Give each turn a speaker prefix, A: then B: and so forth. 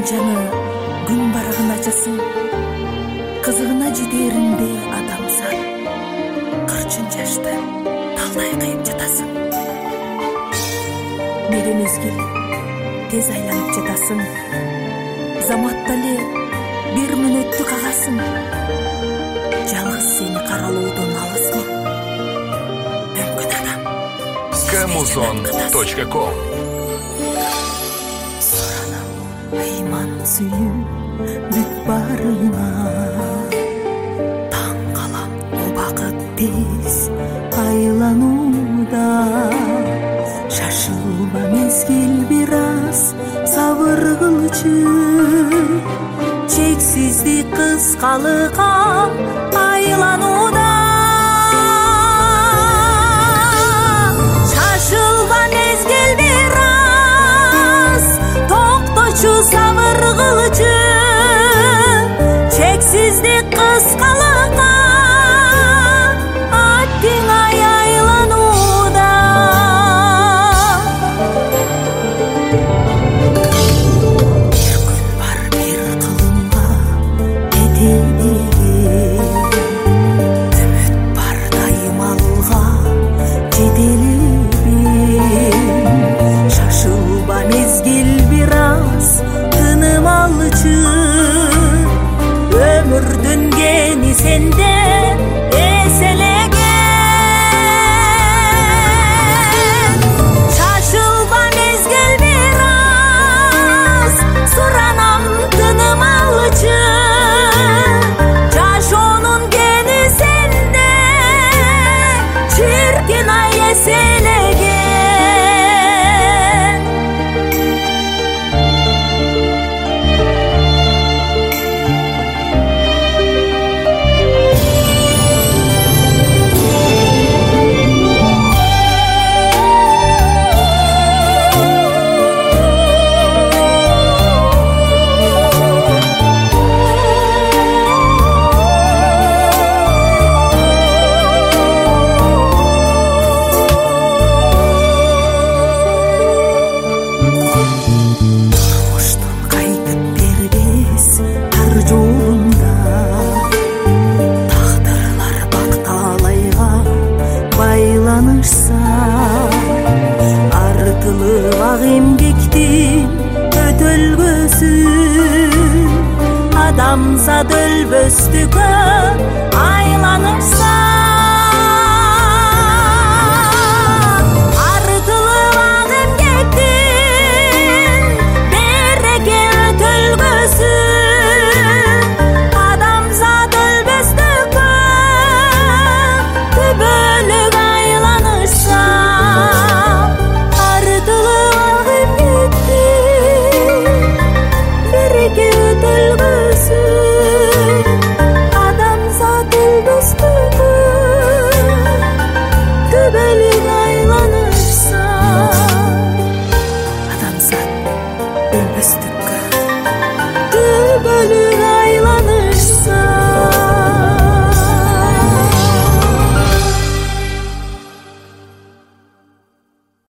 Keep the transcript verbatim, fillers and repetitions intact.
A: жаңы күн барагын ачасың, кызыгына жетеринде адамзат кырчын жашты талдай кыйып жатасың. Неге мезгил тез айланып жатасың, заматта эле бир мүнөттү кагасың. Жалгыз сени каралоодон алысмы мүмкүн адам.
B: Камузон точка ком.
A: Суранам ыйман сүйүү бүт барына, таң калам убакыт тез айланууда. Шашылба мезгил бир аз сабыр кылчы, чексиздик кыскалыкка айланууда. Шашылба мезгил бир аз токточу сабыр кылчы, чексиздик кыскалыкка аттиң ай айланууда. Бир күн бар бир кылымга этедеги, үмүт бар дайым алга жетелебин. Шашылба мезгил бир аз тыным алчы, өмүр дөнгени сенде эселеген. Шашылба мезгил бир аз суранам тыным алчы, жашоонун кени сенде чиркин ай эселеген. Турмуштун кайтып бербес тар жолунда, тагдырлар бакталайга байланышса, артылып ак эмгектин өтөлгөсү, адамзат өлбөстүккө айланышса. Артылып ак эмгектин береке өтөлгөсү, адамзат өлбөстүккө түбөлүк айланышса. Артылып ак эмгектин береке өтөлгөсү, адамзат өлбөстүккө түбөлүк айланышса. Адамзат өлбөстүк